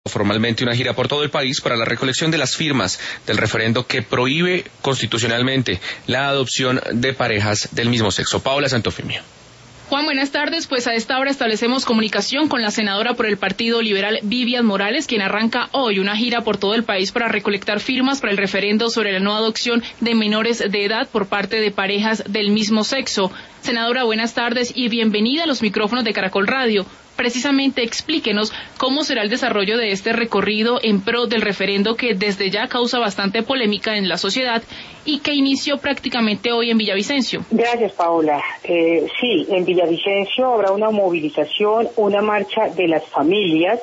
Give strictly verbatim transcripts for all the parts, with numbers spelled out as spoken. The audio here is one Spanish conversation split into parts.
Formalmente una gira por todo el país para la recolección de las firmas del referendo que prohíbe constitucionalmente la adopción de parejas del mismo sexo. Paola Santofimio. Juan, buenas tardes. Pues a esta hora establecemos comunicación con la senadora por el Partido Liberal, Vivian Morales, quien arranca hoy una gira por todo el país para recolectar firmas para el referendo sobre la no adopción de menores de edad por parte de parejas del mismo sexo. Senadora, buenas tardes y bienvenida a los micrófonos de Caracol Radio. Precisamente explíquenos cómo será el desarrollo de este recorrido en pro del referendo que desde ya causa bastante polémica en la sociedad y que inició prácticamente hoy en Villavicencio. Gracias, Paola. Eh, sí, en Villavicencio habrá una movilización, una marcha de las familias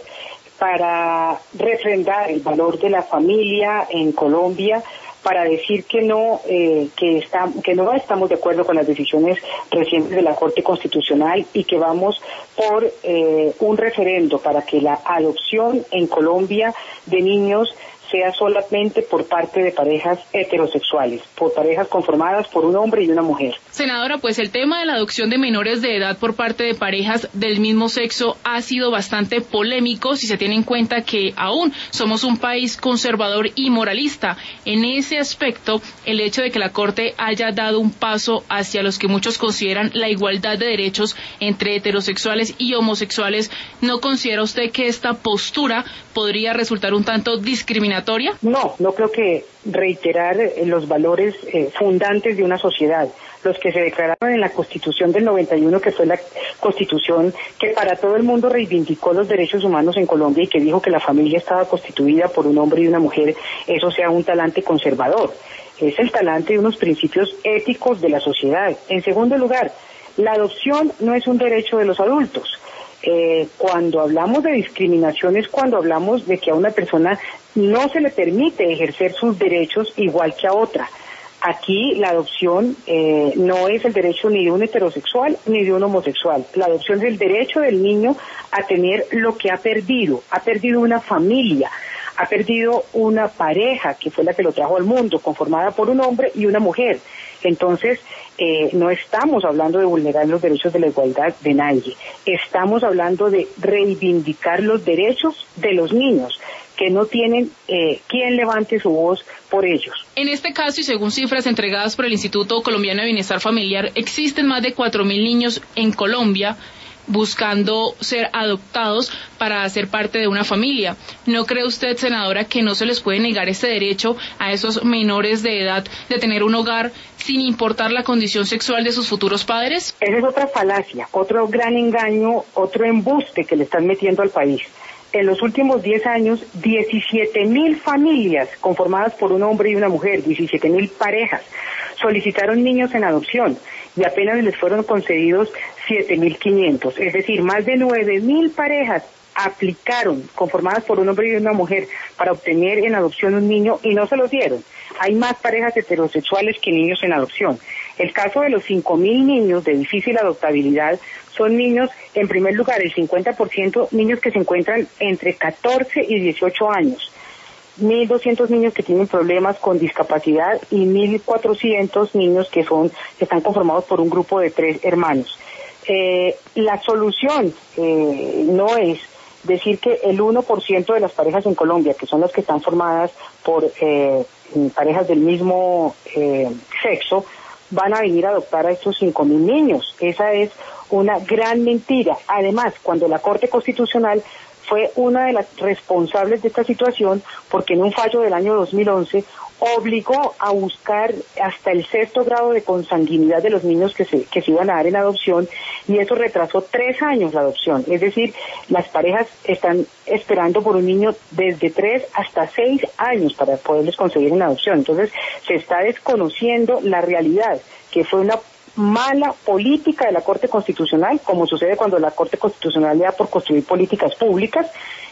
para refrendar el valor de la familia en Colombia, para decir que no eh, que está, que no estamos de acuerdo con las decisiones recientes de la Corte Constitucional y que vamos por eh, un referendo para que la adopción en Colombia de niños sea solamente por parte de parejas heterosexuales, por parejas conformadas por un hombre y una mujer. Senadora, pues el tema de la adopción de menores de edad por parte de parejas del mismo sexo ha sido bastante polémico si se tiene en cuenta que aún somos un país conservador y moralista. En ese aspecto, el hecho de que la Corte haya dado un paso hacia los que muchos consideran la igualdad de derechos entre heterosexuales y homosexuales, ¿no considera usted que esta postura podría resultar un tanto discriminatoria? No, no creo que reiterar los valores eh, fundantes de una sociedad, los que se declararon en la Constitución del noventa y uno, que fue la Constitución que para todo el mundo reivindicó los derechos humanos en Colombia y que dijo que la familia estaba constituida por un hombre y una mujer, eso sea un talante conservador. Es el talante de unos principios éticos de la sociedad. En segundo lugar, la adopción no es un derecho de los adultos. Eh, cuando hablamos de discriminación es cuando hablamos de que a una persona no se le permite ejercer sus derechos igual que a otra. Aquí la adopción eh, no es el derecho ni de un heterosexual ni de un homosexual. La adopción es el derecho del niño a tener lo que ha perdido. Ha perdido una familia, ha perdido una pareja que fue la que lo trajo al mundo, conformada por un hombre y una mujer. Entonces, eh, no estamos hablando de vulnerar los derechos de la igualdad de nadie. Estamos hablando de reivindicar los derechos de los niños, que no tienen eh, quien levante su voz por ellos. En este caso, y según cifras entregadas por el Instituto Colombiano de Bienestar Familiar, existen más de cuatro mil niños en Colombia buscando ser adoptados para ser parte de una familia. ¿No cree usted, senadora, que no se les puede negar este derecho a esos menores de edad de tener un hogar sin importar la condición sexual de sus futuros padres? Esa es otra falacia, otro gran engaño, otro embuste que le están metiendo al país. En los últimos diez años, diecisiete mil familias conformadas por un hombre y una mujer, diecisiete mil parejas, solicitaron niños en adopción y apenas les fueron concedidos siete mil quinientos, es decir, más de nueve mil parejas aplicaron, conformadas por un hombre y una mujer, para obtener en adopción un niño y no se los dieron. Hay más parejas heterosexuales que niños en adopción. El caso de los cinco mil niños de difícil adoptabilidad son niños, en primer lugar, el cincuenta por ciento niños que se encuentran entre catorce y dieciocho años. mil doscientos niños que tienen problemas con discapacidad y mil cuatrocientos niños que son que están conformados por un grupo de tres hermanos. Eh, la solución eh, no es decir que el uno por ciento de las parejas en Colombia, que son las que están formadas por eh, parejas del mismo eh, sexo, van a venir a adoptar a estos cinco mil niños. Esa es una gran mentira. Además, cuando la Corte Constitucional fue una de las responsables de esta situación, porque en un fallo del año dos mil once obligó a buscar hasta el sexto grado de consanguinidad de los niños que se, que se iban a dar en adopción, y eso retrasó tres años la adopción. Es decir, las parejas están esperando por un niño desde tres hasta seis años para poderles conseguir una adopción. Entonces, se está desconociendo la realidad, que fue una mala política de la Corte Constitucional, como sucede cuando la Corte Constitucional le da por construir políticas públicas,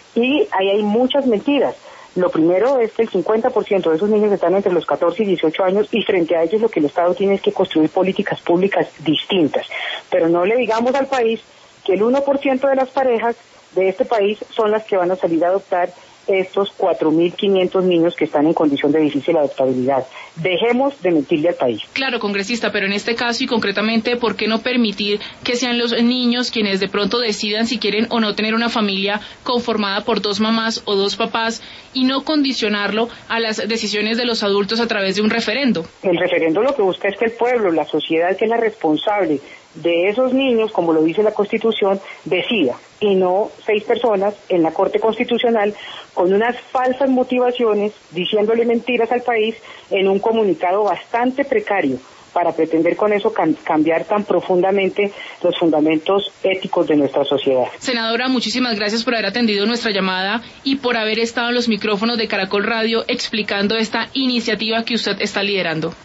y ahí hay muchas mentiras. Lo primero es que el cincuenta por ciento de esos niños están entre los catorce y dieciocho años, y frente a ellos lo que el Estado tiene es que construir políticas públicas distintas. Pero no le digamos al país que el uno por ciento de las parejas de este país son las que van a salir a adoptar estos cuatro mil quinientos niños que están en condición de difícil adoptabilidad. Dejemos de mentirle al país. Claro, congresista, pero en este caso y concretamente, ¿por qué no permitir que sean los niños quienes de pronto decidan si quieren o no tener una familia conformada por dos mamás o dos papás y no condicionarlo a las decisiones de los adultos a través de un referendo? El referendo lo que busca es que el pueblo, la sociedad que es la responsable de esos niños, como lo dice la Constitución, decida, y no seis personas en la Corte Constitucional con unas falsas motivaciones, diciéndole mentiras al país en un comunicado bastante precario, para pretender con eso cam- cambiar tan profundamente los fundamentos éticos de nuestra sociedad. Senadora, muchísimas gracias por haber atendido nuestra llamada y por haber estado en los micrófonos de Caracol Radio explicando esta iniciativa que usted está liderando.